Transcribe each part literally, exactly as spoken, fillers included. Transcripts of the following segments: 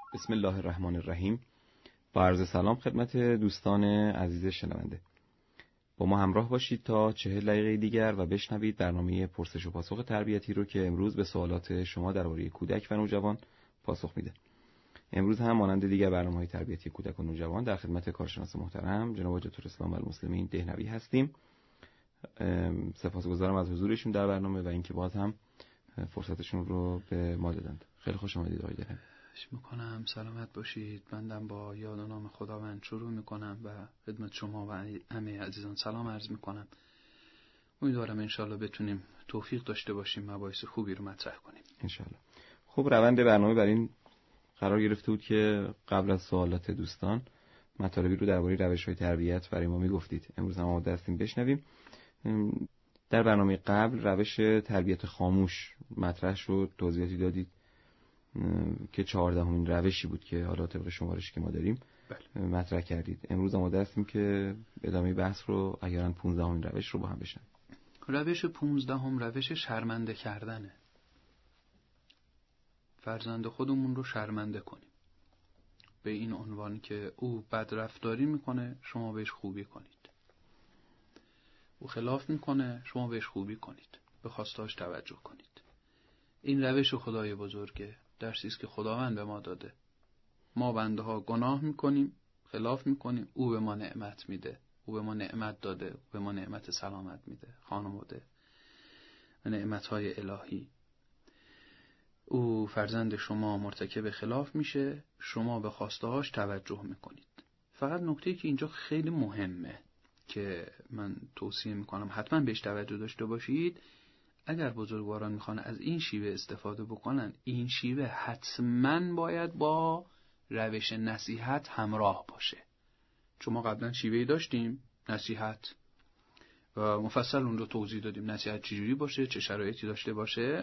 بسم الله الرحمن الرحیم. با عرض سلام خدمت دوستان عزیز شنونده. با ما همراه باشید تا چهل دقیقه دیگر و بشنوید برنامه پرسش و پاسخ تربیتی رو که امروز به سوالات شما درباره کودک و نوجوان پاسخ میده. امروز هم مانند دیگر برنامه‌های تربیتی کودک و نوجوان در خدمت کارشناس محترم جناب حاج الاسلام المسلمین دهنوی هستیم. سپاسگزارم از حضورشون در برنامه و اینکه باز هم فرصتشون رو به ما دادند. خیلی خوش آمدید آقای دهنوی. میکنم سلامت باشید. بندم با یاد و نام خداوند شروع میکنم و خدمت شما و همه عزیزان سلام عرض میکنم. امیدوارم انشالله بتونیم توفیق داشته باشیم مباحث خوبی رو مطرح کنیم انشالله. خب روند برنامه بر این قرار گرفته بود که قبل از سوالات دوستان مطالبی رو درباره روش‌های تربیت برای ما میگفتید. امروز هم آماده هستیم بشنویم. در برنامه قبل روش تربیت خاموش مطرح شد، توضیحاتی دادید که چهاردهمین روشی بود که حالا طبق شمارشی که ما داریم بله. مطرح کردید. امروز آماده هستیم که ادامه بحث رو اگران پونزدهمین روش رو با هم بشنویم. روش پونزدهم روش شرمنده کردنه. فرزند خودمون رو شرمنده کنیم به این عنوان که او بدرفتاری میکنه شما بهش خوبی کنید، او خلاف میکنه شما بهش خوبی کنید، به خواستهاش توجه کنید. این روش خدای بزرگه، درسی است که خداوند به ما داده. ما بنده ها گناه میکنیم، خلاف میکنیم، او به ما نعمت میده، او به ما نعمت داده، او به ما نعمت سلامت میده، خانواده و نعمتهای الهی. او فرزند شما مرتکب خلاف میشه، شما به خواستهاش توجه میکنید. فقط نکته‌ای که اینجا خیلی مهمه که من توصیه میکنم حتما بهش توجه داشته باشید، اگر بزرگواران میخوان از این شیوه استفاده بکنن، این شیوه حتما باید با روش نصیحت همراه باشه. چون ما قبلا شیوهی داشتیم نصیحت و مفصل اون رو توضیح دادیم نصیحت چجوری باشه، چه شرایطی داشته باشه.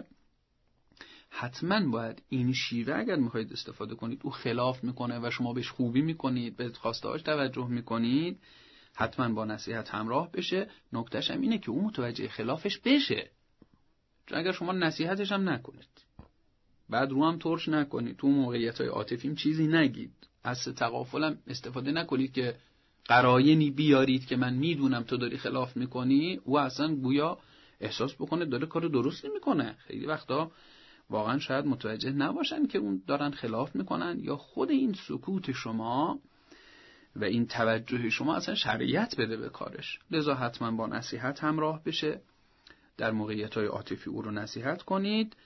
حتما باید این شیوه اگر میخواید استفاده کنید، او خلاف میکنه و شما بهش خوبی میکنید، به خواستهاش توجه میکنید، حتما با نصیحت همراه بشه. نکتهش هم اینه که او متوجه خلافش بشه. چون اگر شما نصیحتش هم نکنید، بعد رو هم ترش نکنید، تو موقعیت‌های عاطفیم چیزی نگید، از تغافلم استفاده نکنید که قرائنی بیارید که من میدونم تو داری خلاف میکنی، او اصلا گویا احساس بکنه داره کار درست نمیکنه. خیلی وقتا واقعا شاید متوجه نباشن که اون دارن خلاف میکنن، یا خود این سکوت شما و این توجه شما اصلا شرعیت بده به کارش. لذا حتما با نصیحت همراه بشه. در موقعیت‌های عاطفی او رو نصیحت کنید.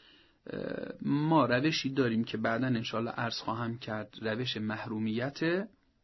ما روشی داریم که بعداً انشالله عرض خواهم کرد، روش محرومیت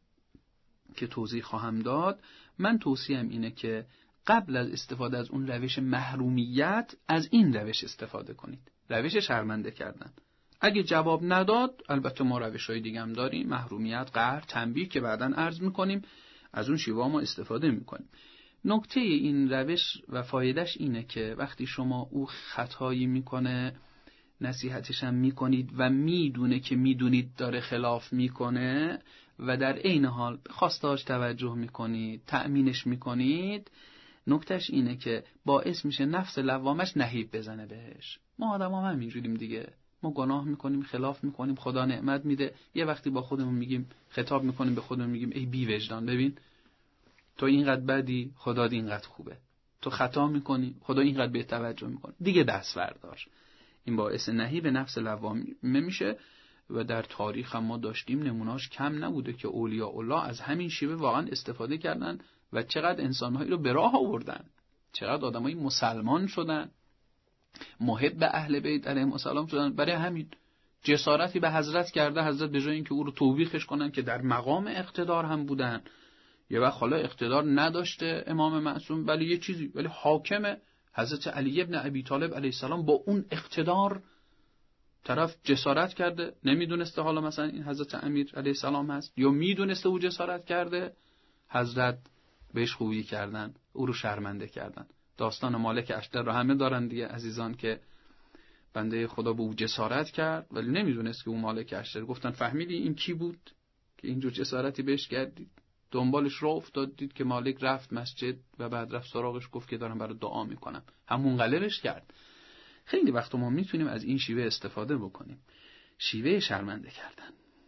که توضیح خواهم داد. من توصیهم اینه که قبل از استفاده از اون روش محرومیت از این روش استفاده کنید، روش شرمنده کردن. اگه جواب نداد البته ما روش‌های دیگه هم داریم، محرومیت، قهر، تنبیه که بعداً عرض می‌کنیم، از اون شیوه ما استفاده می‌کنیم. نکته این روش و فایدهش اینه که وقتی شما او خطایی میکنه نصیحتش هم میکنید و میدونه که میدونید داره خلاف میکنه و در عین حال خواستهاش توجه میکنید، تأمینش میکنید، نکتهش اینه که باعث میشه نفس لوامش نهیب بزنه بهش. ما آدم هم همینجوریم دیگه، ما گناه میکنیم، خلاف میکنیم، خدا نعمت میده، یه وقتی با خودمون میگیم، خطاب میکنیم به خودمون میگیم ای بی وجدان، ببین تو اینقدر بدی، خدا اینقدر خوبه، تو خطا میکنی، خدا اینقدر به توجه میکنه، دیگه دست بردار. این باعث نهیب نفس لوامه میشه و در تاریخ هم ما داشتیم نمونه‌اش کم نبوده که اولیاء الله از همین شیوه واقعا استفاده کردن و چقدر انسان‌هایی رو به راه آوردن، چقدر آدمای مسلمان شدن، محب اهل بیت علیهم السلام شدن. برای همین جسارتی به حضرت کرده، حضرت به جای اینکه او رو توبیخش کنن که در مقام اقتدار هم بودن، یه وقت حالا اقتدار نداشته امام معصوم ولی یه چیزی، ولی حاکم حضرت علی ابن ابی طالب علیه السلام با اون اقتدار طرف جسارت کرده، نمیدونسته حالا مثلا این حضرت امیر علیه السلام هست، یا میدونسته او جسارت کرده، حضرت بهش خوبی کردن، او رو شرمنده کردن. داستان مالک اشتر رو همه دارن دیگه عزیزان، که بنده خدا به او جسارت کرد ولی نمیدونست که او مالک اشتر. گفتن فهمیدی این کی بود که اینجور جسارتی بهش کردید؟ دنبالش راه افتاد، دید که مالک رفت مسجد و بعد رفت سراغش، گفت که دارم برای دعا میکنم، همون قلبش کرد. خیلی وقت ما میتونیم از این شیوه استفاده بکنیم، شیوه شرمنده کردن.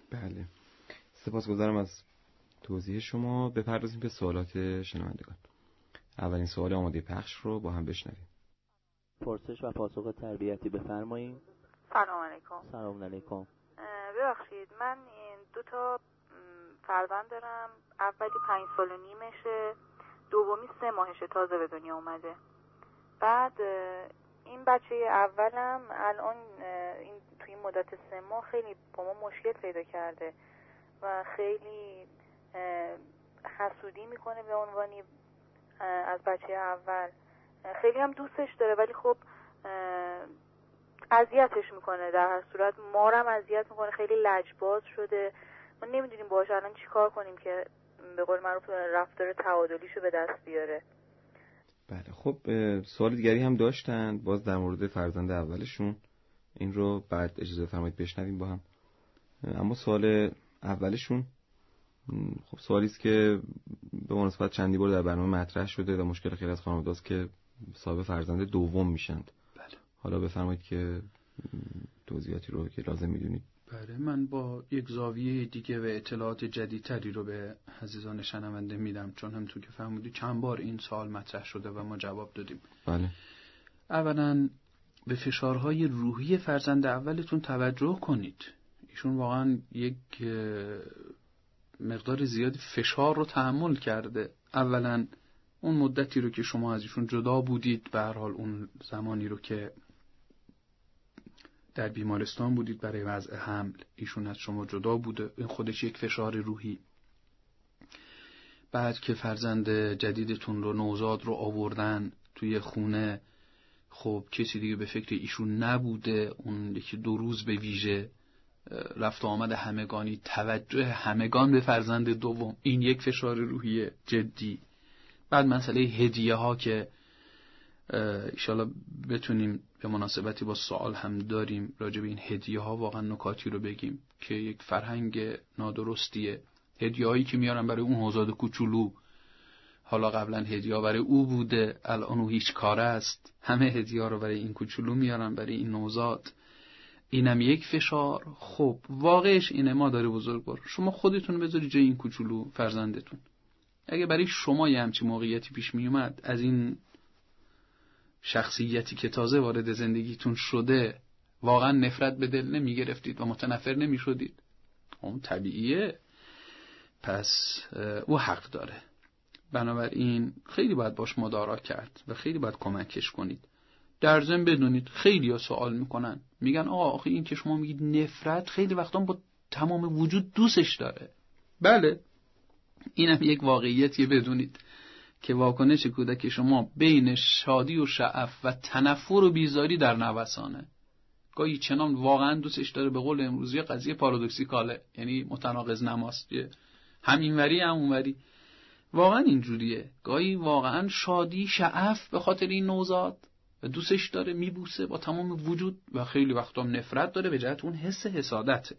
بله، سپاسگزارم از توضیح شما. بپردازیم به سوالات شنوندگان. اولین سوال آماده پخش رو با هم بشنویم. پرسش و پاسخ تربیتی بفرمایید. سلام علیکم. سلام علیکم. ببخشید، من این دو تا فرزند دارم. اولی پنج سال و نیمشه، دومی سه ماهشه، تازه به دنیا اومده. بعد این بچه اولم الان این توی این مدت سه ماه خیلی با ما مشکل پیدا کرده و خیلی حسودی میکنه به عنوانی از بچه اول. خیلی هم دوستش داره ولی خب اذیتش میکنه، در هر صورت ما رو هم اذیت میکنه، خیلی لجباز شده. ما نمیدونیم باهاش الان چی کار کنیم که به قول معروف رفتار تعادلیشو به دست بیاره. بله، خب سوال دیگری هم داشتن باز در مورد فرزند اولشون، این رو بعد اجازه فرمایید بشنویم با هم. اما سوال اولشون خب سوالی است که به مناسبت چندی بار در برنامه مطرح شده و مشکل خیلی از خانواده است که صاحب فرزند دوم میشند. بله. حالا بفرمایید که توضیحاتی رو که لازم میدونید. بله، من با یک زاویه دیگه و اطلاعات جدیدتری رو به عزیزان شنونده میدم، چون هم تو که فهمیدی چند بار این سوال مطرح شده و ما جواب دادیم. بله. اولا به فشارهای روحی فرزند اولتون توجه کنید. ایشون واقعا یک مقدار زیادی فشار رو تحمل کرده. اولا اون مدتی رو که شما از ایشون جدا بودید، به هر حال اون زمانی رو که در بیمارستان بودید برای وضع حمل، ایشون از شما جدا بوده، این خودش یک فشار روحی. بعد که فرزند جدیدتون رو، نوزاد رو آوردن توی خونه، خب کسی دیگه به فکر ایشون نبوده، اون یکی دو روز به ویژه رفت و آمد همگانی، توجه همگان به فرزند دوم، این یک فشار روحی جدی. بعد مسئله هدیه ها که انشالله بتونیم به مناسبتی با سوال هم داریم راجع به این هدیه ها واقعا نکاتی رو بگیم که یک فرهنگ نادرستیه. هدیه هایی که میارن برای اون نوزاد کوچولو، حالا قبلا هدیه ها برای او بوده، الان او هیچ کاره است، همه هدیه ها رو برای این کوچولو میارن، برای این نوزاد. اینم یک فشار. خب واقعش اینه مادر بزرگوار، شما خودتون بذاری جای این کوچولو فرزندتون. اگه برای شما یه همچین موقعیتی پیش می اومد، از این شخصیتی که تازه وارد زندگیتون شده واقعا نفرت به دل نمی گرفتید و متنفر نمی شدید؟ اون طبیعیه. پس او حق داره، بنابراین خیلی باید باش مدارا کرد و خیلی باید کمکش کنید. در ضمن بدونید خیلی ها سوال میکنن، میگن آقا آخه این که شما میگید نفرت، خیلی وقتا با تمام وجود دوستش داره. بله، اینم یک واقعیتیه، بدونید که واکنش کودک شما بین شادی و شعف و تنفر و بیزاری در نوسانه. گاهی چنان واقعا دوستش داره، به قول امروزی قضیه پارادوکسیکاله، یعنی متناقض نماست، هم اینوری هم اونوری. واقعا اینجوریه، گاهی واقعا شادی شعف به خاطر این نوزاد و دوستش داره، میبوسه با تمام وجود، و خیلی وقتا هم نفرت داره به جهت اون حس حسادته.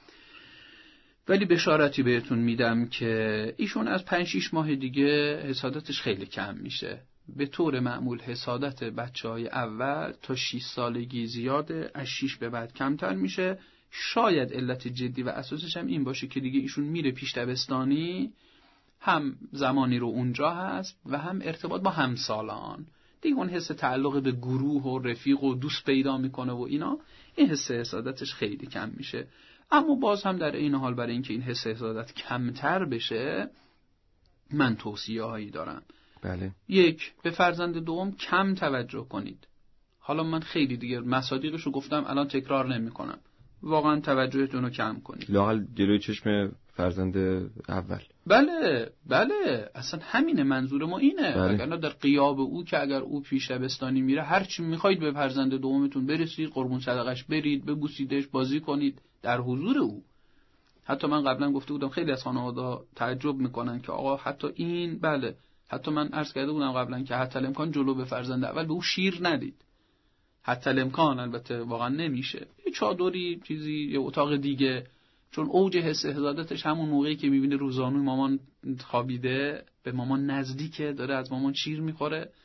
ولی بشارتی بهتون میدم که ایشون از پنج شیش ماه دیگه حسادتش خیلی کم میشه. به طور معمول حسادت بچه های اول تا شش سالگی زیاده، از شش به بعد کمتر میشه. شاید علت جدی و اساسش هم این باشه که دیگه ایشون میره پیش دبستانی، هم زمانی رو اونجا هست و هم ارتباط با همسالان، دیگه اون حس تعلق به گروه و رفیق و دوست پیدا میکنه و اینا، این حس حسادتش خیلی کم میشه. اما باز هم در این حال برای اینکه این حس حسادت کمتر بشه، من توصیه هایی دارم. بله. یک، به فرزند دوم کم توجه کنید. حالا من خیلی دیگه مصادیقشو گفتم، الان تکرار نمی کنم. واقعا توجهتون رو کم کنید، لااقل جلوی چشم فرزند اول. بله بله، اصلا همینه، منظور ما اینه. بله. اگر نه در غیاب او، که اگر او پیش دبستانی میره، هر چی میخواید به فرزند دومتون برسید، قربون صدقش برید، ببوسیدش، بازی کنید در حضور او. حتی من قبلا گفته بودم خیلی از خانواده تعجب میکنن که آقا حتی این، بله، حتی من عرض کرده بودم قبلا که حتی الامکان جلو به فرزند اول به او شیر ندید. حتی الامکان، البته واقعا نمیشه، یه چادری چیزی، یه اتاق دیگه، چون اوج حس حسادتش همون موقعی که میبینه روزانوی مامان خوابیده، به مامان نزدیکه، داره از مامان شیر میخوره،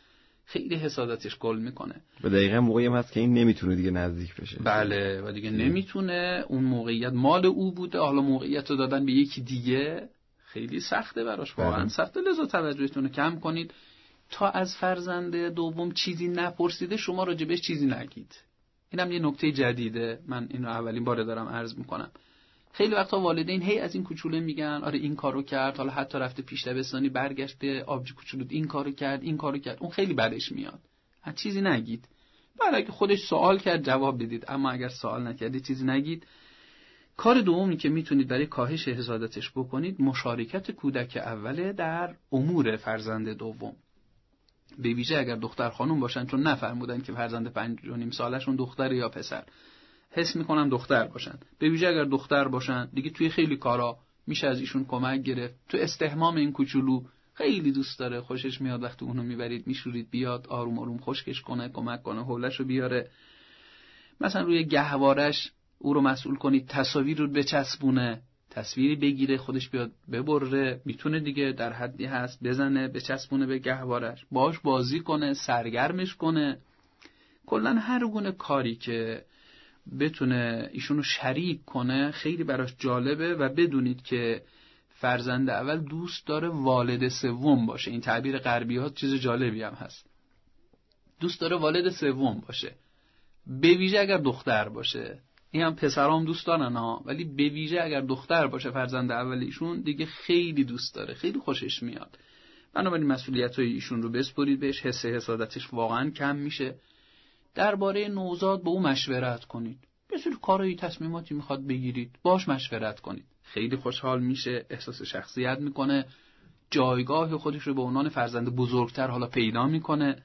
خیلی حسادتش گل میکنه. و دقیقاً موقعی هم هست که این نمیتونه دیگه نزدیک بشه. بله و دیگه نمیتونه، اون موقعیت مال او بوده، حالا موقعیت رو دادن به یکی دیگه، خیلی سخته براش، واقعا سخته. لذا توجهتون رو کم کنید تا از فرزند دوم چیزی نپرسیده شما راجبش چیزی نگید. اینم یه نکته جدیده، من اینو اولین باره دارم عرض میکنم. خیلی وقتا والدین هی از این کوچوله میگن آره این کارو کرد، حالا حتی رفته پیش دبستانی برگشته آبجی کوچولو این کارو کرد این کارو کرد، اون خیلی بدش میاد. از چیزی نگید. بعد اگه خودش سوال کرد جواب بدید، اما اگر سوال نکردید چیزی نگید. کار دومی که میتونید برای کاهش حسادتش بکنید مشارکت کودک اوله در امور فرزند دوم. به ویژه اگر دختر خانوم باشن، چون نفرمودن که فرزند پنج و نیم سالشون دختر یا پسر، حس میکنم دختر باشن. به ویژه اگر دختر باشن دیگه توی خیلی کارا میشه از ایشون کمک گرفت. تو استحمام این کوچولو خیلی دوست داره، خوشش میاد وقتی اونو میبرید میشورید بیاد آروم آروم خشکش کنه، کمک کنه حولشو بیاره. مثلا روی گهوارش او رو مسئول کنید، تصاویر رو بچسبونه، تصویری بگیره خودش بیاد ببره، میتونه دیگه در حدی هست بزنه بچسبونه به گهوارش، باش بازی کنه، سرگرمش کنه. کلا هر گونه کاری که بتونه ایشونو شریک کنه خیلی براش جالبه. و بدونید که فرزند اول دوست داره والد سوم باشه. این تعبیر غربی ها چیز جالبی هم هست، دوست داره والد سوم باشه، به ویژه اگر دختر باشه. این هم پسرام دوست دارن ها، ولی به ویژه اگر دختر باشه فرزند اولیشون دیگه خیلی دوست داره، خیلی خوشش میاد. بنابراین مسئولیت‌های ایشون رو بسپرید بهش، حس حسادتش واقعا کم میشه. درباره نوزاد با او مشورت کنید. یه سری کارایی تصمیماتی میخواد بگیرید، باش مشورت کنید. خیلی خوشحال میشه، احساس شخصیت میکنه، جایگاه خودش رو به عنوان فرزند بزرگتر حالا پیدا میکنه.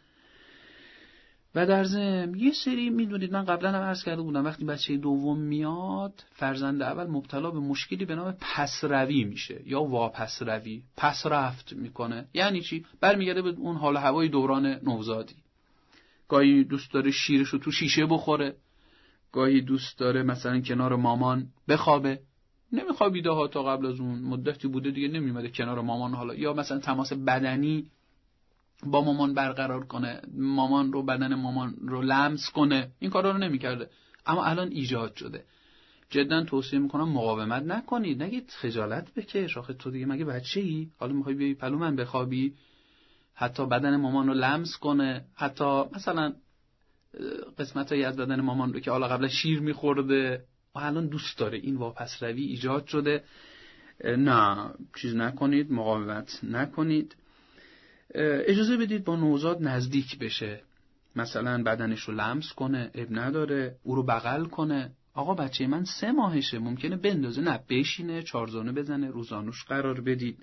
و در ضمن یه سری میدونید من قبلا هم عرض کرده بودم وقتی بچه دوم میاد فرزند اول مبتلا به مشکلی به نام پسروی میشه یا واپسروی، پس رفت میکنه. یعنی چی؟ برمیگرده به اون حال هوای دوران نوزادی. گاهی دوست داره شیرشو تو شیشه بخوره، گاهی دوست داره مثلا کنار مامان بخوابه. نمیخوابیده ها تا قبل از اون مدتی بوده دیگه نمیومده کنار مامان، حالا یا مثلا تماس بدنی با مامان برقرار کنه، مامان رو بدن مامان رو لمس کنه، این کارا رو نمیکرده اما الان ایجاد شده. جدا توصیه میکنم مقاومت نکنید، نگید خجالت بکش، آخه تو دیگه مگه بچه‌ای؟ حالا میخوای بیای پلو من بخوابی؟ حتی بدن مامان رو لمس کنه، حتی مثلا قسمتایی از بدن مامان رو که حالا قبلا شیر میخورده و الان دوست داره، این واپس روی ایجاد شده. نه چیز نکنید، مقاومت نکنید، اجازه بدید با نوزاد نزدیک بشه، مثلا بدنش رو لمس کنه، اب نداره، او رو بغل کنه. آقا بچه من سه ماهشه، ممکنه بندازه، نه بشینه، چارزانه بزنه، روزانوش قرار بدید.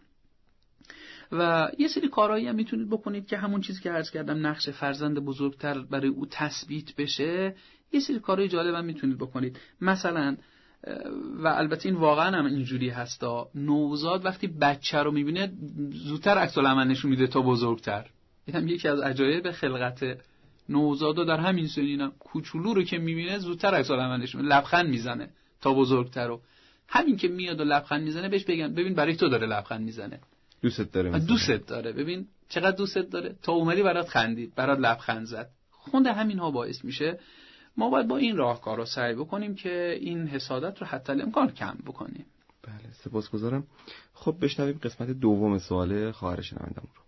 و یه سری کارهایی هم میتونید بکنید که همون چیزی که عرض کردم نقش فرزند بزرگتر برای او تثبیت بشه. یه سری کارهای جالب هم میتونید بکنید، مثلا و البته این واقعا هم اینجوری هستا، نوزاد وقتی بچه رو میبینه زودتر عکس العمل نشون میده تا بزرگتر. این هم یکی از عجایب خلقت نوزادا در همین سنینم، کوچولو رو که میبینه زودتر عکس العمل نشون میده، لبخند میزنه تا بزرگتر رو. همین که میاد و لبخند میزنه بهش بگن ببین برای تو داره لبخند میزنه، دوست داره، دوست داره، ببین چقدر دوست داره، تا اومدی برات خندید، برات لبخند زد. خونده همین ها باعث میشه ما باید با این راهکارا سعی بکنیم که این حسادت رو حتی الامکان کم بکنیم. بله سپاسگزارم. خب بشنویم قسمت دوم سوال خواهر شنوندمون رو.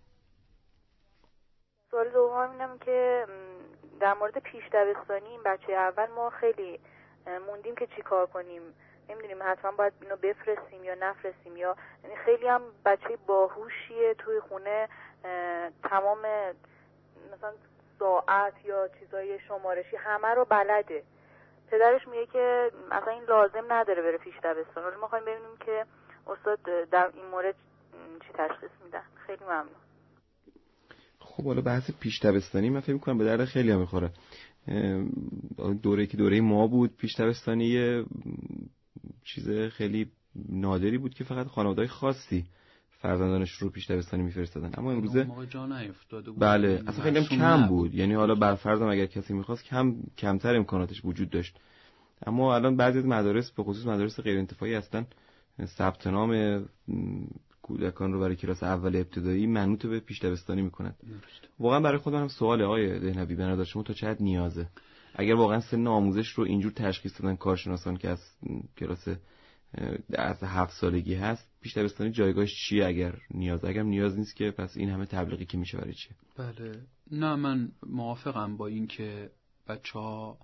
سوال دوم اینم که در مورد پیش دبستانی این بچه اول ما خیلی موندیم که چی کار کنیم، نمیدونیم حتما باید اینو بفرستیم یا نفرستیم، یا یعنی خیلی هم بچه باهوشیه توی خونه، تمام مثلا ساعت یا چیزای شمارشی همه رو بلده. پدرش میگه که اصلا این لازم نداره بره پیش دبستان. ولی ما خواهیم ببینیم که استاد در این مورد چی تشخیص میدن. خیلی ممنون. خب حالا بحث پیش دبستانی من فکر می‌کنم به درد خیلی ها میخوره. دوره که دوره ما بود پیش دبستانی چیز خیلی نادری بود که فقط خانواده‌های خاصی فرزندانش رو پیش دبستانی میفرستادن، اما امروزه بله اصلا خیلی هم کم بود. یعنی حالا بر فرضم اگر کسی میخواست کم کمتر امکاناتش وجود داشت، اما الان بعضی از مدارس به خصوص مدارس غیر انتفاعی هستن ثبت نام کودکان رو برای کلاس اول ابتدایی منوط به پیش دبستانی میکنند. واقعا برای خودم هم سوال آقای دهنوی، به نظر شما تا چه حد نیازه؟ اگر واقعا سن آموزش رو اینجور تشخیص دادن کارشناسان که از کلاس از هفت سالگی هست، پیش دبستانی جایگاهش چیه اگر نیاز؟ اگر نیاز نیست که پس این همه تبلیغی که میشه برای چیه؟ بله، نه من موافقم با این که بچه‌ها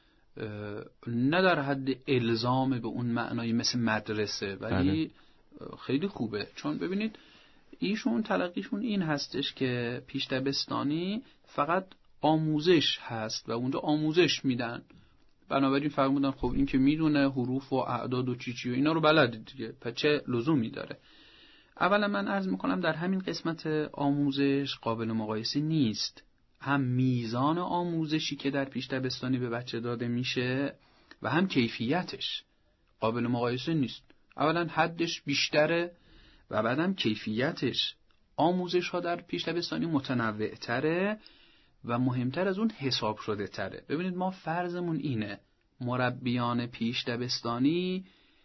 نه در حد الزام به اون معنای مثل مدرسه، ولی بله. خیلی خوبه، چون ببینید ایشون تلقیشون این هستش که پیش دبستانی فقط آموزش هست و اونجا آموزش میدن، بنابراین فرمودن خب این که میدونه حروف و اعداد و چی چی و اینا رو بلده دیگه، پس چه لزومی داره؟ اولا من عرض میکنم در همین قسمت آموزش قابل مقایسه نیست، هم میزان آموزشی که در پیش دبستانی به بچه داده میشه و هم کیفیتش قابل مقایسه نیست. اولا حدش بیشتره و بعدم کیفیتش. آموزش ها در پیش دبستانی متنوع تره و مهمتر از اون حساب شده تره. ببینید ما فرضمون اینه مربیان پیش دبستانی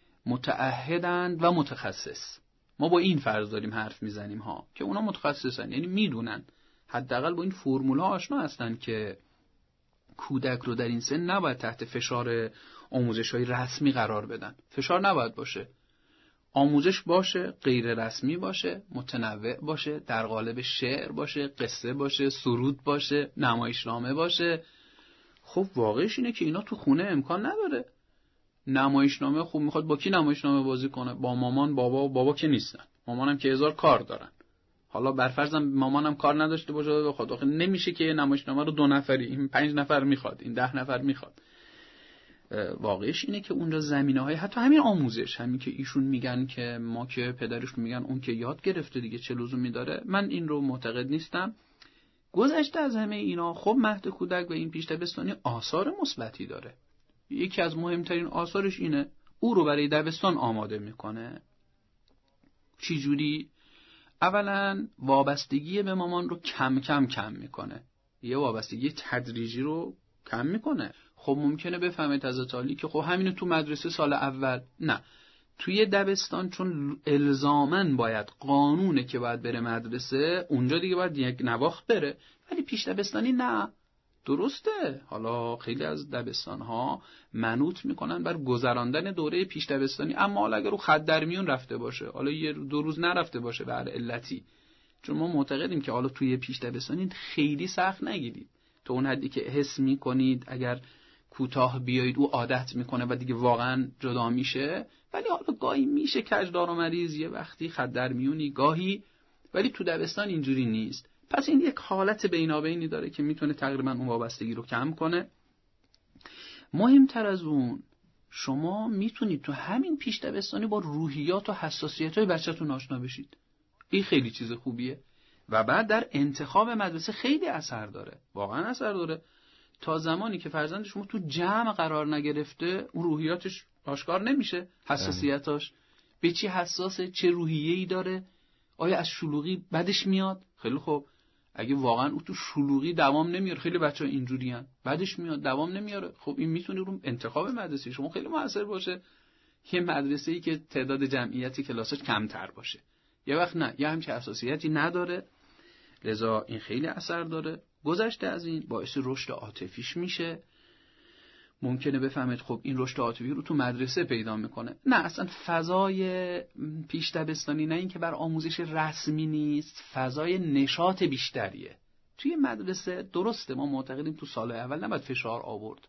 متعهدند و متخصص. ما با این فرض داریم حرف میزنیم ها که اونا متخصصن، یعنی میدونن، حداقل با این فرمول‌ها آشنا هستن که کودک رو در این سن نباید تحت فشار آموزش‌های رسمی قرار بدن. فشار نباید باشه. آموزش باشه، غیر رسمی باشه، متنوع باشه، در قالب شعر باشه، قصه باشه، سرود باشه، نمایشنامه باشه. خب واقعش اینه که اینا تو خونه امکان نداره. نمایشنامه خوب میخواد با کی نمایشنامه بازی کنه؟ با مامان، بابا و بابا که نیستن. مامانم که هزار کار دارن. حالا برفرضم مامانم کار نداشته باشه بخواد، آخه نمیشه که نمایشنامه رو دو نفری، این پنج نفر میخواد، این ده نفر میخواد. واقعش اینه که اونجا زمینه‌های حتی همین آموزش، همین که ایشون میگن که ما که پدرشون میگن اون که یاد گرفته دیگه چه لزومی داره، من این رو معتقد نیستم. گذشته از همه اینا خب مهد کودک و این پیش دبستانی آثار مثبتی داره. یکی از مهمترین آثارش اینه او رو برای دبستان آماده میکنه. چی جوری؟ اولا وابستگی به مامان رو کم کم کم میکنه، یه وابستگی تدریجی رو کم میکنه. خب ممکنه بفهمه تازه تالی که خب همینو تو مدرسه سال اول، نه توی دبستان چون الزاماً باید قانونه که باید بره مدرسه، اونجا دیگه باید یک نواخت بره، ولی پیش دبستانی نه. درسته حالا خیلی از دبستان‌ها منوط میکنن بر گذراندن دوره پیش دبستانی، اما حالا اگر رو خط در میون رفته باشه، حالا یه دو روز نرفته باشه به هر علتی، چون ما معتقدیم که حالا توی پیش دبستانی خیلی سخت نگیرید، تو اون حدی که حس میکنید اگر کوتاه بیایید او عادت میکنه و دیگه واقعا جدا میشه، ولی حالا گاهی میشه کجدار و مریض، یه وقتی خط در میونی گاهی، ولی تو دبستان اینجوری نیست. پس این یک حالت بینابینی داره که میتونه تقریبا اون وابستگی رو کم کنه. مهمتر از اون شما میتونید تو همین پیش دبستانی با روحیات و حساسیت‌های بچه‌تون آشنا بشید. این خیلی چیز خوبیه و بعد در انتخاب مدرسه خیلی اثر داره، واقعا اثر داره. تا زمانی که فرزند شما تو جمع قرار نگرفته اون روحیاتش آشکار نمیشه، حساسیتاش به چی حساسه، چه روحیه‌ای داره، آیا از شلوغی بدش میاد؟ خیلی خوب، اگه واقعا او تو شلوغی دوام نمیاره، خیلی بچه‌ها اینجوریان، بعدش میاد دوام نمیاره، خب این میتونه رو انتخاب مدرسه شما خیلی موثر باشه. یه مدرسه‌ای که تعداد جمعیت کلاسش کمتر باشه، یه وقت نه، یه همچین حساسیتی نداره، لذا این خیلی اثر داره. گذشته از این باعث رشد عاطفیش میشه. ممکنه بفهمید خب این رشد عاطفی رو تو مدرسه پیدا میکنه. نه اصلا فضای پیش دبستانی نه این که بر آموزش رسمی نیست، فضای نشاط بیشتریه توی مدرسه. درسته ما معتقدیم تو سال اول نباید فشار آورد،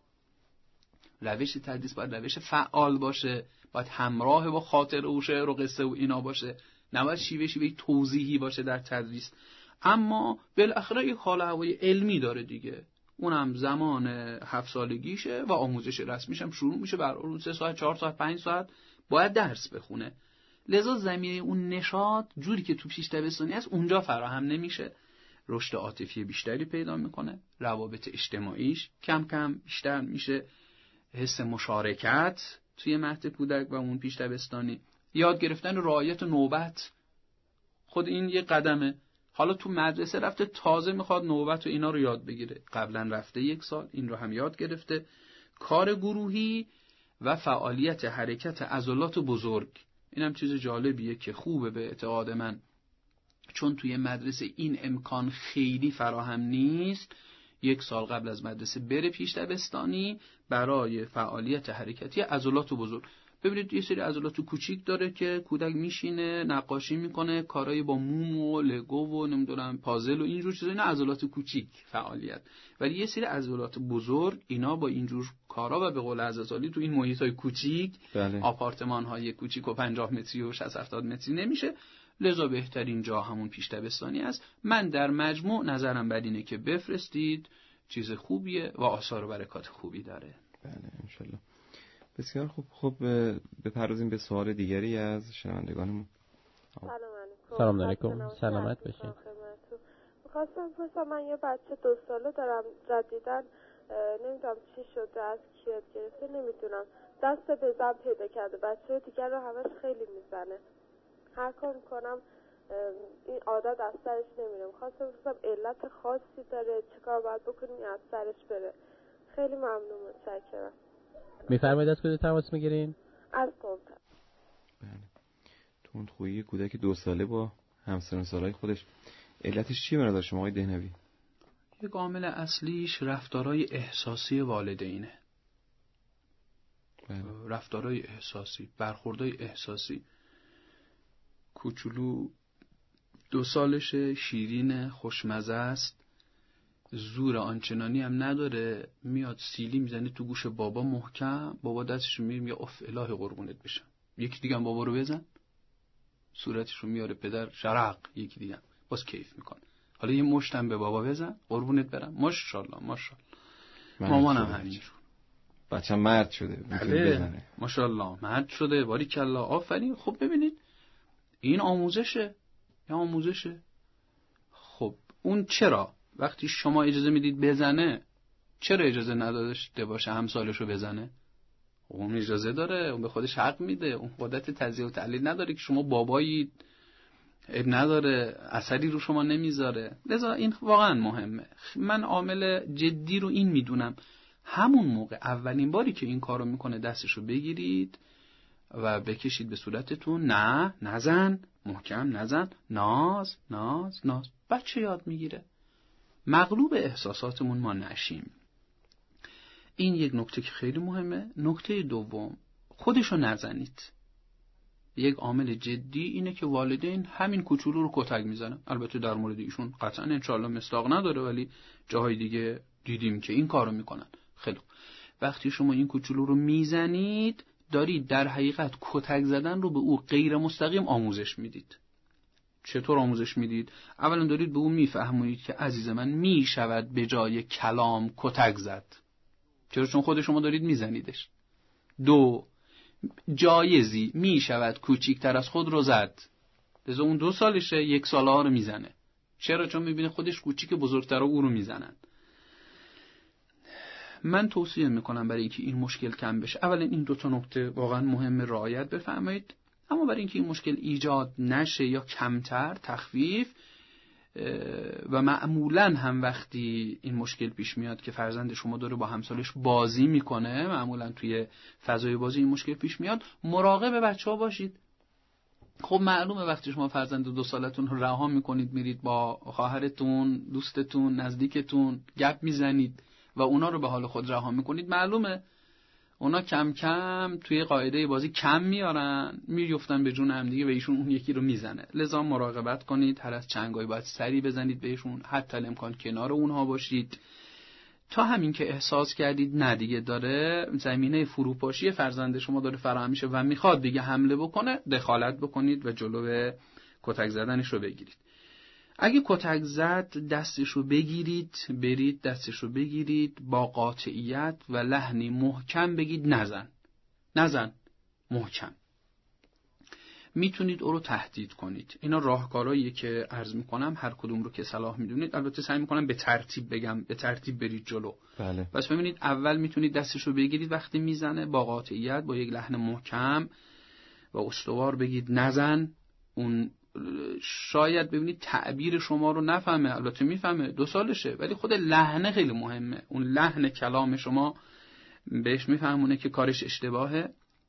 روش تدریس باید روش فعال باشه، باید همراه با خاطره و شعر و قصه و اینا باشه، نباید شیوه شیوه توضیحی باشه در تدریس. اما بالاخره یک حال هوای علمی داره دیگه، اونم زمان هفت سالگیشه و آموزش رسمیش هم شروع میشه، بر اون سه ساعت چهار ساعت پنج ساعت باید درس بخونه. لذا زمینه اون نشاط جوری که تو پیش دبستانی هست اونجا فراهم نمیشه، رشد عاطفی بیشتری پیدا میکنه، روابط اجتماعیش کم کم بیشتر میشه، حس مشارکت توی مهد کودک و اون پیش دبستانی، یاد گرفتن رعایت نوبت، خود این یه قدمه. حالا تو مدرسه رفته تازه میخواد نوبت و اینا رو یاد بگیره، قبلا رفته یک سال این رو هم یاد گرفته. کار گروهی و فعالیت حرکت عضلات بزرگ، اینم چیز جالبیه که خوبه به اعتقاد من، چون توی مدرسه این امکان خیلی فراهم نیست. یک سال قبل از مدرسه بره پیش دبستانی برای فعالیت حرکتی عضلات بزرگ. ببینید یه سری عضلات کوچیک داره که کودک میشینه نقاشی میکنه، کارهای با موم و لگو و نمیدونم پازل و اینجور چیزا، اینا عضلات کوچیک فعالیت. ولی یه سری عضلات بزرگ اینا با اینجور کارا و به قول حضرت علی تو این محیطای کوچیک، بله. آپارتمان های کوچیک و پنجاه متری و شصت هفتاد متری نمیشه. لذا بهترین جا همون پیش دبستانی است. من در مجموع نظرم بر اینه که بفرستید، چیز خوبیه و آثار و برکات خوبی داره. بله انشالله. بسیار خوب. خب بپردازیم به سوال دیگری از شنوندگانمون. سلام علیکم. سلام علیکم. سلامت باشید. می‌خواستم بپرسم من یه بچه دو ساله دارم، جدیداً نمیدونم چی شده، از کی یاد گرفته نمیدونم، دست بزن پیدا کرده، بچه دیگر رو همش خیلی میزنه، هر کار میکنم این عادت از سرش نمیره. می‌خواستم بپرسم علت خاصی داره، چیکار باید بکنیم از سرش بره؟ خیلی ممنون، متشکرم. میفرمایید از کجا تماس میگیرین؟ از تونتن. بله. تندخویی کودک دو ساله با همسن سالای خودش، علتش چیه به نظر شما آقای دهنوی؟ یک عامل اصلیش رفتارهای احساسی والدینه. بله. رفتارهای احساسی، برخوردهای احساسی. کوچولو دو سالشه، شیرین، خوشمزه است، زور آنچنانی هم نداره، میاد سیلی میزنه تو گوش بابا محکم، بابا دستشو میگیره میگه اف الهی قربونت بشم، یکی دیگه هم بابا رو بزن، صورتشو میاره پدر شرق، یکی دیگه هم باز کیف میکنه، حالا یه مشتم به بابا بزن قربونت برم، ماشاءالله ماشاءالله. مامانم همینجور، بچه‌م مرد شده میتونه بزنه، ماشاءالله مرد شده، باریکالله، آفرین. خب ببینید این آموزشه، این آموزشه. خب اون چرا وقتی شما اجازه میدید بزنه، چرا اجازه نداشته باشه همسالشو بزنه؟ اون اجازه داره، اون به خودش حق میده، اون قدرت تزیه و تعلیل نداره که شما بابایی اب نداره، اثری رو شما نمیذاره. لذا این واقعا مهمه. من عامل جدی رو این میدونم، همون موقع اولین باری که این کارو میکنه دستشو بگیرید و بکشید به صورتتون، نه نزن، محکم نزن، ناز ناز ناز، بچه یاد میگیره. مغلوب احساساتمون ما نشیم. این یک نکته که خیلی مهمه. نکته دوم، خودشو نزنید. یک عامل جدی اینه که والدین همین کوچولو رو کتک میزنن. البته در مورد ایشون قطعا انشالله مصداق نداره، ولی جاهای دیگه دیدیم که این کارو میکنن. خیلی وقتی شما این کوچولو رو میزنید، دارید در حقیقت کتک زدن رو به او غیر مستقیم آموزش میدید. چطور آموزش میدید؟ اولا دارید به او میفهمونید که عزیز من میشود به جای کلام کتک زد. چرا؟ چون خود شما دارید میزنیدش. دو، جایزی میشود کوچیکتر از خود رو زد. لذا اون دو سالشه، یک ساله ها رو میزنه. چرا؟ چون میبینه خودش کوچیک بزرگتر او رو میزنن. من توصیه میکنم برای اینکه این مشکل کم بشه، اولا این دو تا نکته واقعا مهم رعایت بفرمایید. اما برای اینکه این مشکل ایجاد نشه یا کمتر تخفیف، و معمولا هم وقتی این مشکل پیش میاد که فرزند شما داره با همسالش بازی میکنه، معمولا توی فضای بازی این مشکل پیش میاد، مراقب بچه‌ها باشید. خب معلومه وقتی شما فرزند دو سالتون رو رها میکنید میرید با خواهرتون، دوستتون، نزدیکتون گپ میزنید و اونا رو به حال خود رها میکنید، معلومه اونا کم کم توی قاعده بازی کم میارن، میفتن به جون هم دیگه و ایشون اون یکی رو میزنه. لذا مراقبت کنید، هر از چنگایی باید سری بزنید بهشون، حتی الامکان کنار اونها باشید تا همین که احساس کردید نه دیگه داره زمینه فروپاشی فرزند شما داره فراهم میشه و میخواد دیگه حمله بکنه، دخالت بکنید و جلو کتک زدنش رو بگیرید. اگه کتک زد دستشو بگیرید، برید دستشو بگیرید با قاطعیت و لحنی محکم بگید نزن، نزن، محکم. میتونید او رو تهدید کنید. اینا راهکارهاییه که عرض میکنم، هر کدوم رو که صلاح میدونید. البته سعی میکنم به ترتیب بگم، به ترتیب برید جلو. بله. پس ببینید اول میتونید دستشو بگیرید وقتی میزنه با قاطعیت، با یک لحن محکم و استوار بگید نزن. اون شاید ببینید تعبیر شما رو نفهمه، البته میفهمه، دو سالشه، ولی خود لحنه خیلی مهمه. اون لحن کلام شما بهش میفهمونه که کارش اشتباهه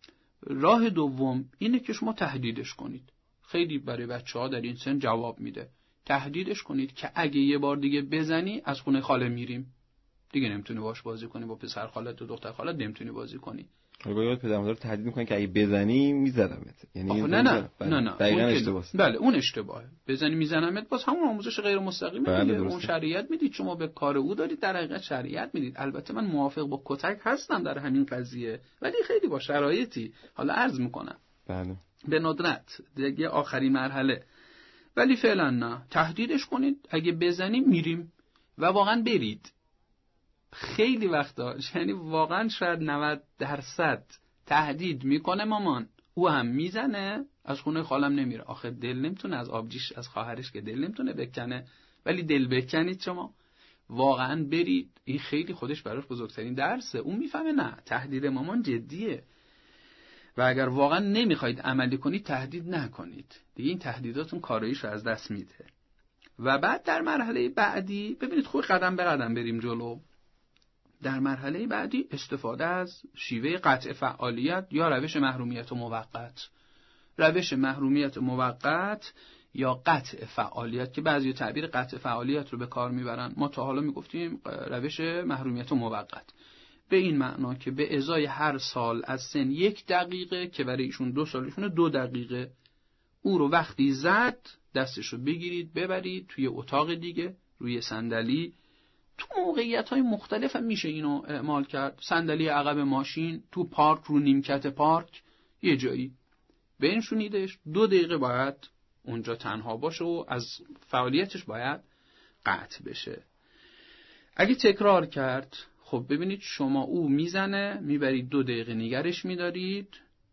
راه دوم اینه که شما تهدیدش کنید. خیلی برای بچه‌ها در این سن جواب میده. تهدیدش کنید که اگه یه بار دیگه بزنی از خونه خاله میریم. دیگه نمیتونی باش بازی کنی، با پسر خالت و دختر خالت نمیتونی بازی کنی. البته پدر مادر تهدید میکنن که اگه بزنی میذارمت. یعنی نه نه نه نه دقیقاً اشتباهه. بله اون اشتباهه. بزنی میزنمت باز همون آموزش غیر مستقیم بله دیگه. اون شریعت میدید، شما به کار او دارید، در حقیقت شریعت میدید. البته من موافق با کتک هستم در همین قضیه، ولی خیلی با شرایطی. حالا عرض میکنم بله به ندرت دیگه آخرین مرحله. ولی فعلا نه، تهدیدش کنید اگه بزنی میریم و واقعا برید. خیلی وقتا یعنی واقعا شاید نود درصد تهدید میکنه مامان، او هم میزنه، از خونه خالم نمیره. آخه دل نمیتونه از آبجیش از خواهرش که دل نمیتونه بکنه، ولی دل بکنید شما واقعا برید. این خیلی خودش براش بزرگترین درسه. اون میفهمه نه تهدید مامان جدیه و اگر واقعا نمیخواید عملی کنید تهدید نکنید دیگه. این تهدیداتون کاراییشو از دست میده. و بعد در مرحله بعدی ببینید خوب قدم به قدم بریم جلو. در مرحله بعدی استفاده از شیوه قطع فعالیت یا روش محرومیت موقت. روش محرومیت موقت یا قطع فعالیت که بعضی تعبیر قطع فعالیت رو به کار میبرن، ما تا حالا میگفتیم روش محرومیت موقت، به این معنا که به ازای هر سال از سن یک دقیقه که برای ایشون دو سالشونه دو دقیقه، او رو وقتی زد دستشو بگیرید ببرید توی اتاق دیگه روی صندلی. تو موقعیت‌های مختلف هم میشه اینو اعمال کرد. صندلی عقب ماشین، تو پارک، رو نیمکت پارک، یه جایی بنشونیدش. دو دقیقه باید اونجا تنها باشه و از فعالیتش باید قطع بشه. اگه تکرار کرد خب ببینید شما او میزنه، میبرید دو دقیقه نگرش میدارید،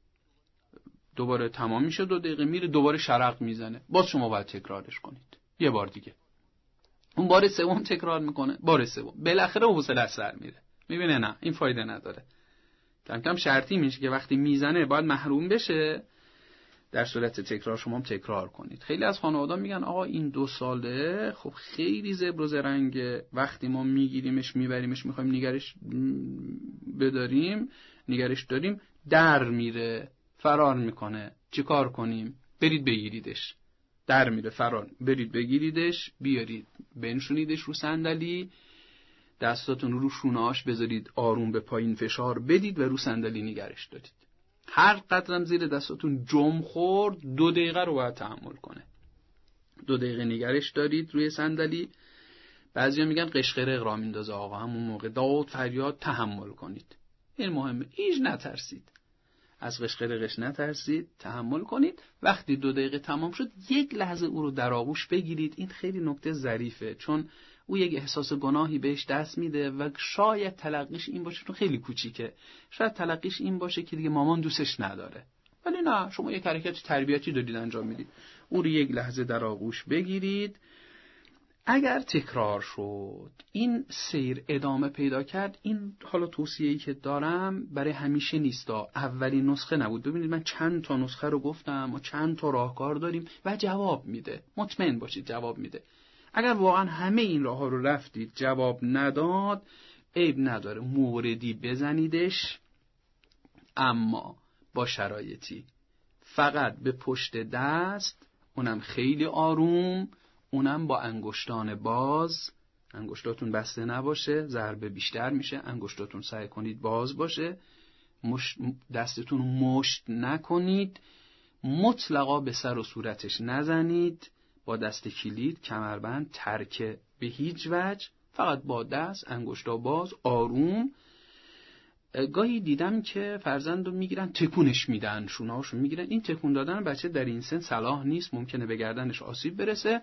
دوباره تمام میشه، دو دقیقه میره دوباره شرق میزنه، باز شما باید تکرارش کنید یه بار دیگه. اون بار سوم تکرار میکنه، بار سوم بالاخره حوصله سر میره، میبینه نه این فایده نداره. کم کم شرطی میشه که وقتی میزنه باید محروم بشه. در صورت تکرار شما هم تکرار کنید. خیلی از خانواده میگن آقا این دو ساله خب خیلی زبر و زرنگه، وقتی ما میگیریمش میبریمش میخوایم نگرش بداریم نگرش داریم در میره فرار میکنه، چی کار کنیم؟ برید بگیریدش. در میره فرار، برید بگیریدش، بیارید بنشونیدش رو صندلی، دستاتون رو شونه‌اش بذارید، آروم به پایین فشار بدید و رو صندلی نگرش دارید. هر قدرم زیر دستاتون جم خورد دو دقیقه رو باید تحمل کنه. دو دقیقه نگرش دارید روی صندلی. بعضیا میگن قشقرق را میندازه آقا، همون موقع داد فریاد تحمل کنید. این مهمه، هیچ نترسید، از قشقرقش نترسید، تحمل کنید. وقتی دو دقیقه تمام شد یک لحظه او رو در آغوش بگیرید. این خیلی نکته ظریفه، چون او یک احساس گناهی بهش دست میده و شاید تلقیش این باشه، چون خیلی کوچیکه، شاید تلقیش این باشه که دیگه مامان دوستش نداره. ولی نه، شما یک حرکت تربیتی دارید انجام میدید. او رو یک لحظه در آغوش بگیرید. اگر تکرار شد این سیر ادامه پیدا کرد، این حالا توصیه‌ای که دارم برای همیشه نیستا، اولین نسخه نبود. ببینید من چند تا نسخه رو گفتم و چند تا راهکار داریم و جواب میده، مطمئن باشید جواب میده. اگر واقعا همه این راه ها رو رفتید جواب نداد، عیب نداره، موردی بزنیدش، اما با شرایطی. فقط به پشت دست، اونم خیلی آروم، اونم با انگشتان باز. انگشتاتون بسته نباشه، ضربه بیشتر میشه. انگشتاتون سعی کنید باز باشه. مش... دستتون مشت نکنید. مطلقا به سر و صورتش نزنید. با دست کلید، کمربند، ترکه به هیچ وجه، فقط با دست، انگشتا باز، آروم. گاهی دیدم که فرزندو میگیرن تکونش میدن، شونه‌هاشو میگیرن. این تکون دادن بچه در این سن صلاح نیست، ممکنه به گردنش آسیب برسه.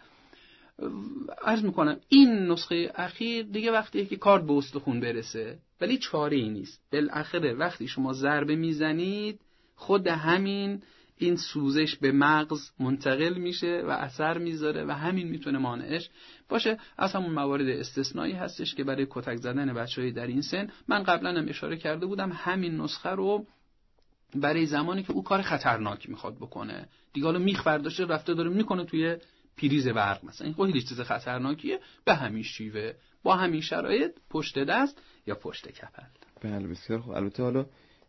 عرض میکنم این نسخه اخیر دیگه وقتیه که کارد به استخون برسه، ولی چاره ای نیست. بالاخره وقتی شما ضربه میزنید خود همین این سوزش به مغز منتقل میشه و اثر میذاره و همین میتونه مانعش باشه. از همون موارد استثنایی هستش که برای کتک زدن بچه‌های در این سن، من قبلا هم اشاره کرده بودم، همین نسخه رو برای زمانی که او کار خطرناکی میخواد بکنه، دیگه حالا میخ برداشته رفته داره میکنه توی پریز برق مثلا، این خیلی چیز خطرناکیه، به همین شیوه با همین شرایط پشت دست یا پشت کپل. بله بسیار خوب. البته حالا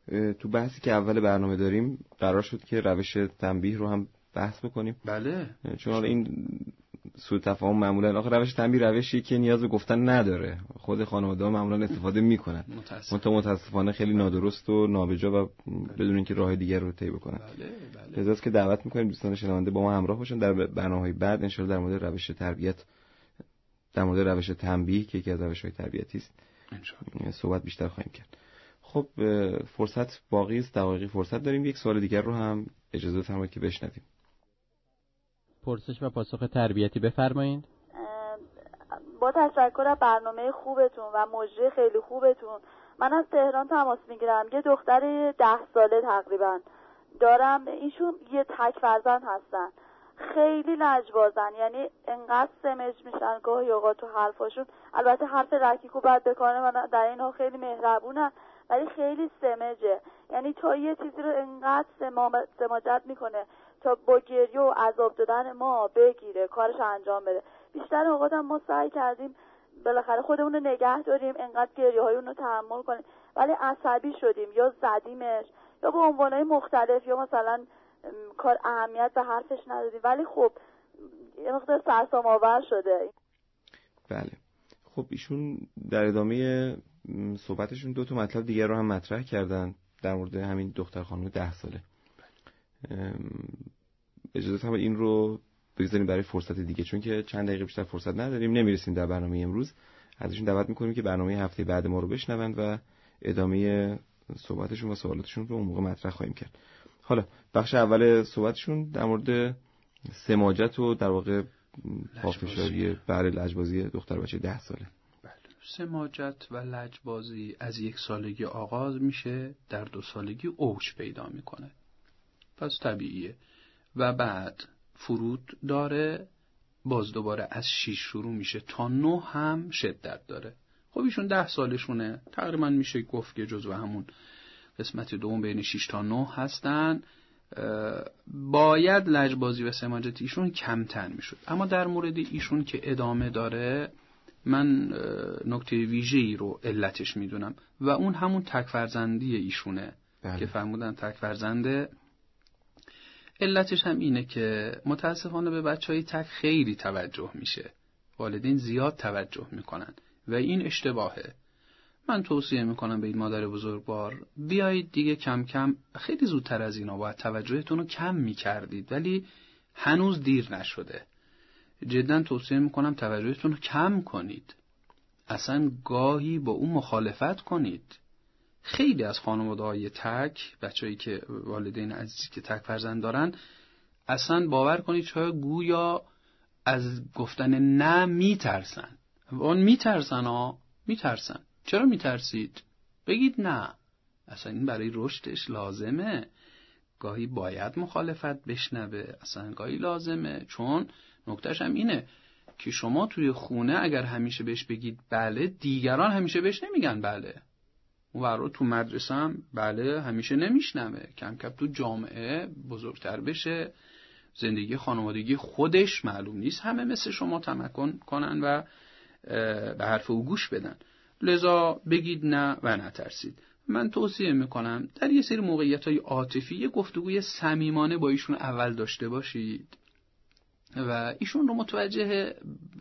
تو بحثی که اول برنامه داریم قرار شد که روش تنبیه رو هم بحث بکنیم. بله. چون حالا این سوء تفاهم معمولا آخه روش تنبیه روشی که نیاز به گفتن نداره، خود خانواده‌ها معمولا استفاده میکنن. متأسفانه متاسفانه خیلی نادرست و نابجا و بدون اینکه راه دیگر رو طی بکنن. بله بله. لذا که دعوت میکنیم دوستان شنونده با ما همراه باشن در برنامه‌های بعد ان شاءالله در مورد روش تربیت، در مورد روش تنبیه که یکی از روش‌های تربیتی است ان شاءالله صحبت بیشتر خواهیم کرد. خب فرصت باقی است، دقایقی فرصت داریم. یک سوال دیگر رو هم اجازه بفرمایید که بشنویم. پرسش و پاسخ تربیتی بفرمایید. با تشکر از برنامه خوبتون و مجری خیلی خوبتون، من از تهران تماس میگیرم. یه دختر ده ساله تقریبا دارم، ایشون یه تک فرزند هستن، خیلی لجبازن، یعنی انقدر سمج میشن گاهی اوقات تو حرفاشون. البته حرف رکیکو باید بکنه و در این ها خیلی مهربونن ولی خیلی سمجه، یعنی تا یه چیزی رو انقدر سماجت میکنه تا با گریه و عذاب دادن ما بگیره کارش انجام بده. بیشتر اوقات هم ما سعی کردیم بالاخره خودمون رو نگه داریم، انقدر گریه های اون رو تحمل کنیم، ولی عصبی شدیم یا زدیمش یا به عنوانهای مختلف یا مثلا کار اهمیت به حرفش ندادیم، ولی خب یه مقدار سرسام آور شده. بله. خب ایشون در ادامه صحبتشون دو تا مطلب دیگر رو هم مطرح کردن در مورد همین دختر خانم ده ساله. اجازه هم این رو بگذاریم برای فرصت دیگه، چون که چند دقیقه بیشتر فرصت نداریم، نمیرسیم در برنامه امروز. ازشون دعوت میکنیم که برنامه هفته بعد ما رو بشنوند و ادامه صحبتشون و سوالاتشون رو اون موقع مطرح خواهیم کرد. حالا بخش اول صحبتشون در مورد سماجت و در واقع پافشاری بر لجبازی دختر بچه ده ساله. بله. سماجت و لجبازی از یک سالگی آغاز میشه، در دو سالگی اوج پیدا میکنه، پس طبیعیه، و بعد فرود داره، باز دوباره از شیش شروع میشه تا نه هم شدت داره. خب ایشون ده سالشونه، تقریبا میشه گفت که جزو همون قسمت دوم بین شش تا نه هستن. باید لجبازی و سماجت ایشون کمتر میشد، اما در مورد ایشون که ادامه داره من نکته ویژه‌ای رو علتش میدونم و اون همون تک فرزندی ایشونه. بله. که فرمودن تک فرزنده. علتش هم اینه که متاسفانه به بچهای تک خیلی توجه میشه، والدین زیاد توجه میکنن و این اشتباهه. من توصیه میکنم به این مادر بزرگوار بیایید دیگه کم کم، خیلی زودتر از اینا باید توجهتون رو کم میکردید ولی هنوز دیر نشده. جدا توصیه میکنم توجهتون رو کم کنید، اصلا گاهی با اون مخالفت کنید. خیلی از خانواده‌های تک، بچه‌ای که والدین عزیزی که تک فرزند دارن، اصلا باور کنید شاید گویا از گفتن نه میترسن. اون میترسن ها، میترسن. چرا میترسید؟ بگید نه. اصلا این برای رشدش لازمه. گاهی باید مخالفت بشنوه، اصلا گاهی لازمه، چون نکتهش هم اینه که شما توی خونه اگر همیشه بهش بگید بله، دیگران همیشه بهش نمیگن بله. اون ورا تو مدرسه هم بله همیشه نمیشنوه، کم کم تو جامعه بزرگتر بشه، زندگی خانوادگی خودش معلوم نیست همه مثل شما تمکن کنن و به حرف او گوش بدن. لذا بگید نه و نترسید. من توصیه میکنم در یه سری موقعیت‌های عاطفی یه گفتگوی صمیمانه با ایشون اول داشته باشید و ایشون رو متوجه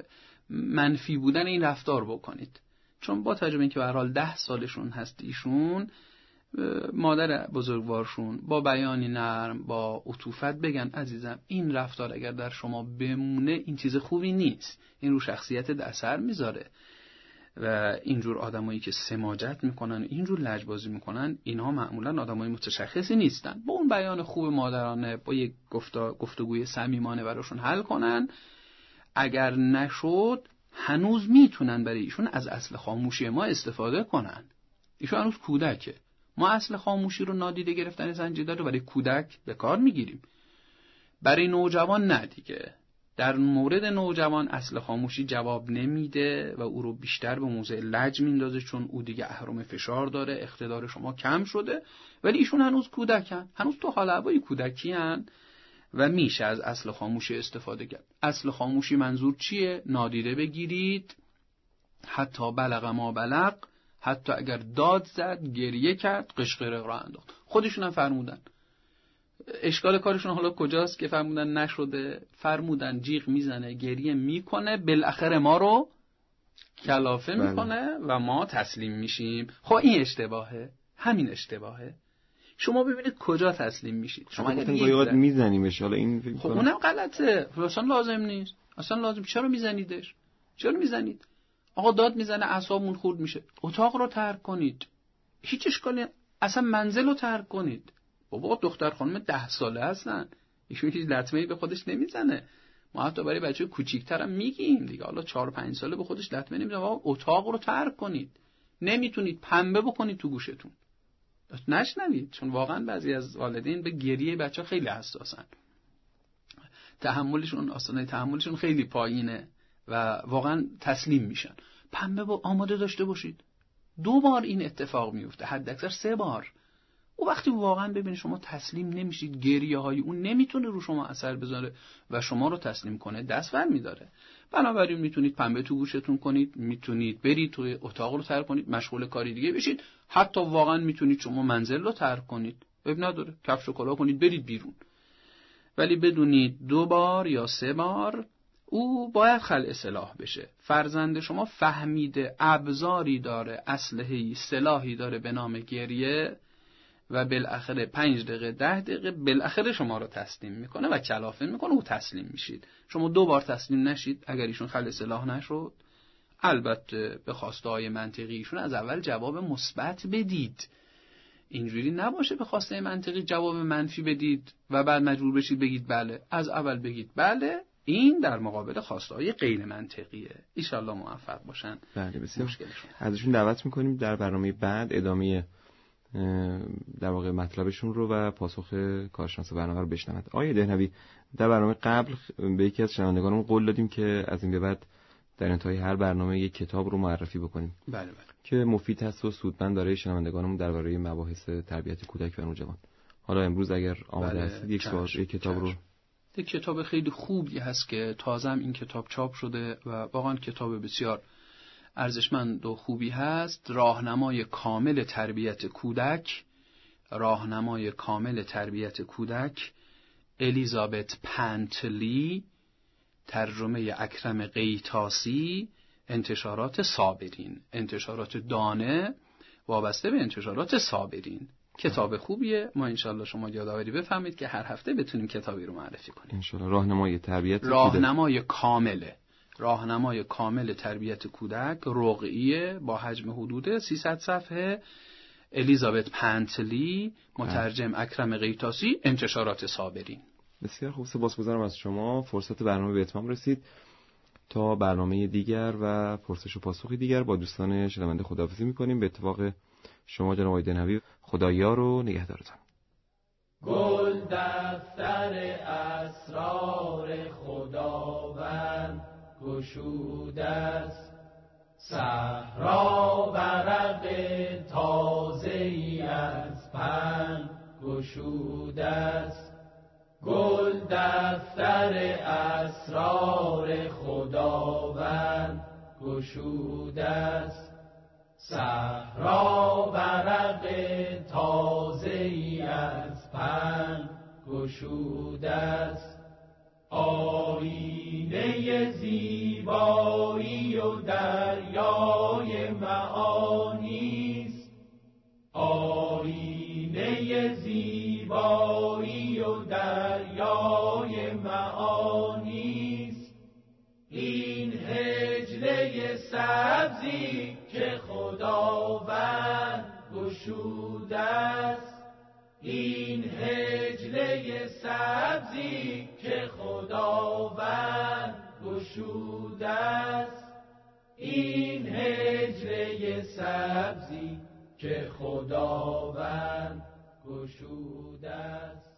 منفی بودن این رفتار بکنید، چون با تجربه این که به هر حال ده سالشون هست ایشون، مادر بزرگوارشون با بیانی نرم، با عطوفت بگن عزیزم این رفتار اگر در شما بمونه این چیز خوبی نیست، این رو شخصیتت اثر میذاره و اینجور آدمایی که سماجت میکنن، اینجور لجبازی میکنن، اینها معمولا آدمای متشخصی نیستن. با اون بیان خوب مادرانه، با یک گفتگوی صمیمانه براشون حل کنن. اگر نشد هنوز میتونن برای ایشون از اصل خاموشی ما استفاده کنن. ایشون هنوز کودکه، ما اصل خاموشی رو نادیده گرفتن سنجیده رو برای کودک به کار میگیریم، برای نوجوان نه دیگه. در مورد نوجوان اصل خاموشی جواب نمیده و او رو بیشتر به موضع لج میندازه، چون او دیگه اهرم فشار داره، اقتدار شما کم شده، ولی ایشون هنوز کودکن، هنوز تو حال هوای کودکیان و میشه از اصل خاموشی استفاده کرد. اصل خاموشی منظور چیه؟ نادیده بگیرید حتی بلغ ما بلغ، حتی اگر داد زد، گریه کرد، قشقرق را انداخت. خودشون هم فرمودن. اشکال کارشون حالا کجاست که فرمودن نشده؟ فرمودن جیغ میزنه، گریه میکنه، بالاخره ما رو کلافه بله. میکنه و ما تسلیم میشیم. خب این اشتباهه، همین اشتباهه. شما ببینید کجا تسلیم میشید. شما اگه یاد میزنیمش، حالا این خب اونم غلطه، اصلا لازم نیست، اصلا لازم. چرا میزنیدش؟ چرا میزنید؟ آقا داد میزنه، اعصابمون خورد میشه، اتاق رو ترک کنید، هیچ اشکالی، اصلا منزل رو ترک کنید. بابا دختر خانم ده ساله هستن، ایشون هیچ لطمه‌ای به خودش نمیزنه. ما حتی برای بچه کوچیک‌تر هم میگیم دیگه، حالا چهار پنج ساله به خودش لطمه نمیزنه. آقا اتاق رو ترک کنید. نمیتونید پنبه بکنید تو گوشتون، نشنوید، چون واقعا بعضی از والدین به گریه بچه خیلی حساسن، تحملشون آسانه تحملشون خیلی پایینه و واقعا تسلیم میشن. پنبه با آماده داشته باشید. دو بار این اتفاق میفته، حد اکثر سه بار. و وقتی واقعا ببینید شما تسلیم نمیشید، گریه های اون نمیتونه رو شما اثر بذاره و شما رو تسلیم کنه، دست ور میداره. بنابراین میتونید پنبه تو گوشتون کنید، میتونید برید توی اتاق رو ترک کنید، مشغول کاری دیگه بشید، حتی واقعا میتونید شما منزل رو ترک کنید، اب نداره، کفش و کلاه کنید برید بیرون. ولی بدونید دو بار یا سه بار او باید خلع سلاح بشه. فرزند شما فهمیده ابزاری داره، اسلحه‌ای، سلاحی داره به نام گریه و بالاخره پنج دقیقه ده دقیقه بالاخره شما رو تسلیم میکنه و کلافه میکنه و تسلیم میشید. شما دو بار تسلیم نشید اگر ایشون خلع سلاح نشد. البته به خواسته های منطقی ایشون از اول جواب مثبت بدید، اینجوری نباشه به خواسته منطقی جواب منفی بدید و بعد مجبور بشید بگید بله. از اول بگید بله، این در مقابل خواسته های غیر منطقیه. ان شاءالله موفق باشن. بله بسیار. ازشون دعوت میکنیم در برنامه بعد ادامه در واقع مطلبشون رو و پاسخ کارشناس برنامه رو بشنوند. آقای دهنوی، در برنامه قبل به یکی از شنوندگانمون قول دادیم که از این به بعد در انتهای هر برنامه یک کتاب رو معرفی بکنیم. بله بله. که مفید هست و سودمند برای شنوندگانمون درباره مباحث تربیت کودک و نوجوان. حالا امروز اگر آماده بله، هستید یک سوال یک کتاب چشم. رو یک کتاب خیلی خوبی هست که تازه این کتاب چاپ شده و واقعا کتاب بسیار ارزشمند و خوبی هست. راهنمای کامل تربیت کودک، راهنمای کامل تربیت کودک، الیزابت پنتلی، ترجمه اکرم قیتاسی، انتشارات صابرین، انتشارات دانه وابسته به انتشارات صابرین. کتاب خوبیه. ما انشالله شما یادآوری بفهمید که هر هفته بتونیم کتابی رو معرفی کنیم. انشالله. راهنمای تربیت راهنمای کامله، راهنمای کامل تربیت کودک، رقعیه، با حجم حدود سیصد صفحه، الیزابت پنتلی، مترجم اکرم قیتاسی، انتشارات صابرین. بسیار خوب، سپاسگزارم از شما. فرصت برنامه به اتمام رسید. تا برنامه دیگر و پرسش و پاسخی دیگر با دوستان شنونده خداحافظی می‌کنیم. به اتفاق شما جناب آقای دهنوی، خدایار و نگهدارتان. گل دفتر اسرار خداوند گشوده است، صحرا ورق تازه‌ای از پن گشوده است. گل دفتر اسرار خداوند گشوده است، صحرا ورق تازه‌ای از پن گشوده است. آینه زیبایی و دریای معانی است، آینه زیبایی و دریای معانی است. این حجله سبزی که خداوند گشوده است، این حجله سبزی که خداوند گشوده است، این حجله سبزی که خداوند گشوده است.